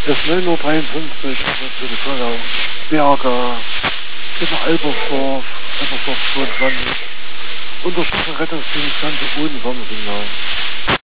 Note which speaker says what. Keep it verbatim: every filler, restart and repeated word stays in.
Speaker 1: ist neun Uhr dreiundfünfzig, natürlich Vollau, Berger, über Albersdorf, Albersdorf zweiundzwanzig, Untersuchung Rettungsdienst ohne Warnsignal.